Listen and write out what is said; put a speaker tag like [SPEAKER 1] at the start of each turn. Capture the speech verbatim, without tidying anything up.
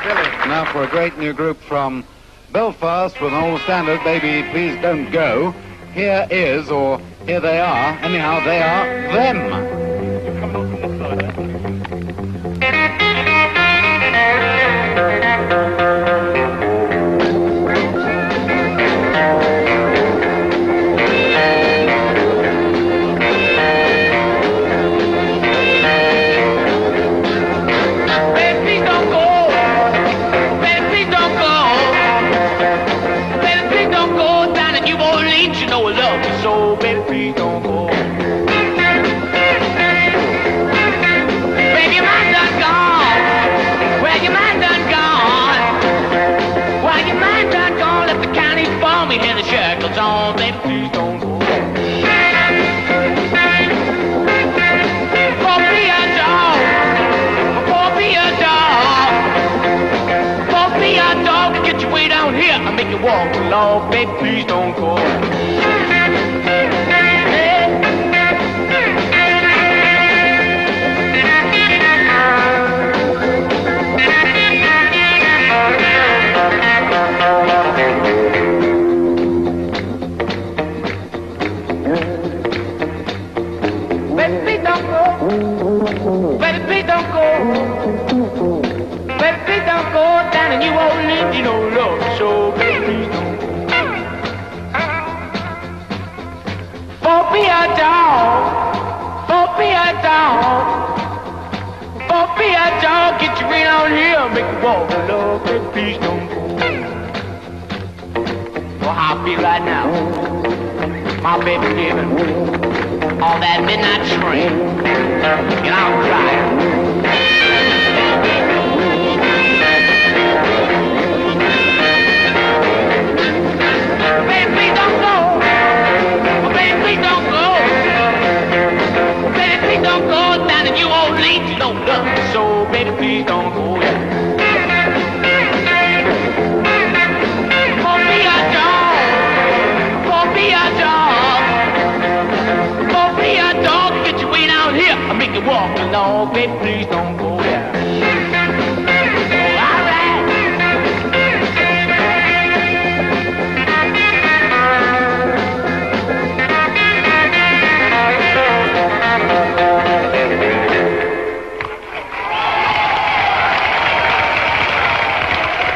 [SPEAKER 1] Now for a great new group from Belfast with an old standard, Baby Please Don't Go. Here is, or here they are, anyhow they are, them.
[SPEAKER 2] So, baby, please don't go. Well, your mind done gone. Well, your mind done gone. Well, your mind done gone. Left the county for me, and the shackles on. Baby, please don't go. For be a dog. For be a dog. For be a dog to get you way down here and make you walk along. Baby, please don't go. Baby, don't go. Baby, please don't go. Baby, please don't go down in New Orleans, you know, Lord. So, baby, please don't go. For be a dog. For be a dog. For be a dog. Get you right on here, make you walk, Lord. Baby, please don't go. Well, how I feel right now. My baby living on that midnight train, and I'm crying. Baby, please don't go. Baby, please don't go. Baby, please don't go down to New Orleans, you know, love. So, baby, please don't go. For me a dog, for me a dog. For me a dog, get you way down here, I make you walk along, baby, please don't go.